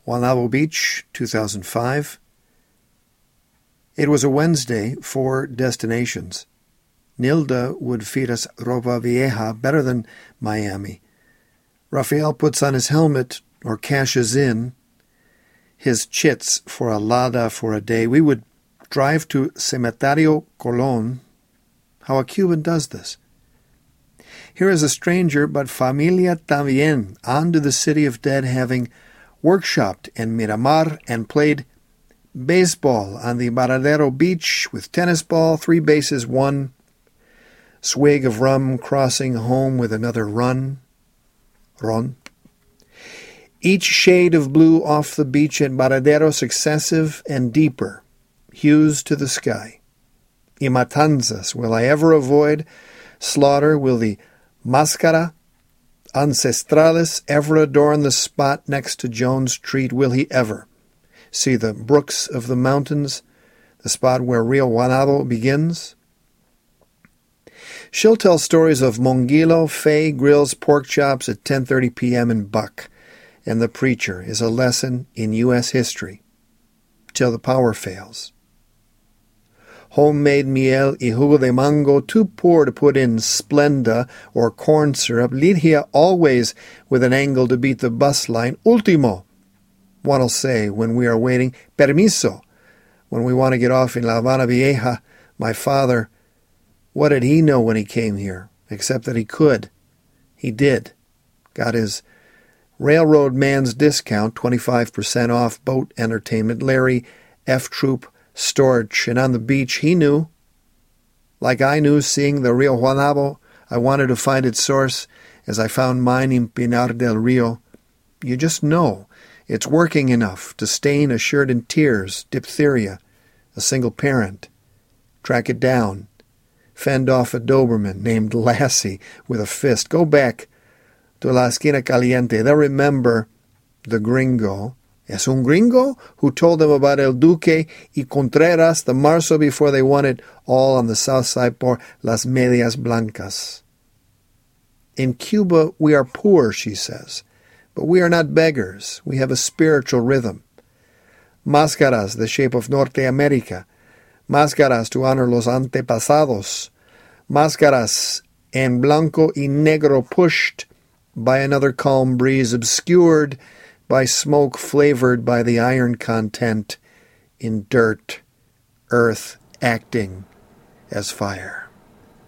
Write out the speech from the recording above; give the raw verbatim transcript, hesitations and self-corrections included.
Guanabo Beach, two thousand five. It was a Wednesday, four destinations. Nilda would feed us ropa vieja better than Miami. Rafael puts on his helmet, or cashes in, his chits for a lada for a day. We would drive to Cementerio Colón. How a Cuban does this. Here is a stranger, but familia también, on to the City of Dead, having workshopped in Miramar and played baseball on the Varadero Beach with tennis ball, three bases, one swig of rum, crossing home with another run. Ron. Each shade of blue off the beach at Varadero successive and deeper, hues to the sky. Y matanzas, will I ever avoid slaughter? Will the Máscara Ancestrales ever adorn the spot next to Jones Street? Will he ever see the brooks of the mountains, the spot where Rio Guanabo begins? She'll tell stories of Monguilo, Faye grills pork chops at ten thirty p.m. in Buck, and The Preacher is a lesson in U S history, till the power fails. Homemade miel y jugo de mango, too poor to put in Splenda or corn syrup. Lidia always with an angle to beat the bus line. Último, one'll say when we are waiting. Permiso, when we want to get off in La Habana Vieja. My father, what did he know when he came here, except that he could? He did. Got his railroad man's discount, twenty-five percent off boat entertainment, Larry F. Troop Storch, and on the beach he knew. Like I knew, seeing the Rio Guanabo, I wanted to find its source as I found mine in Pinar del Rio. You just know it's working enough to stain a shirt in tears, diphtheria, a single parent. Track it down. Fend off a Doberman named Lassie with a fist. Go back to La Esquina Caliente. They'll remember the gringo. Es un gringo who told them about El Duque y Contreras the Marzo before they won it all on the south side por Las Medias Blancas. In Cuba we are poor, she says, but we are not beggars. We have a spiritual rhythm. Máscaras, the shape of Norte America. Máscaras to honor los antepasados. Máscaras en blanco y negro, pushed by another calm breeze, obscured by smoke, flavored by the iron content in dirt, earth acting as fire.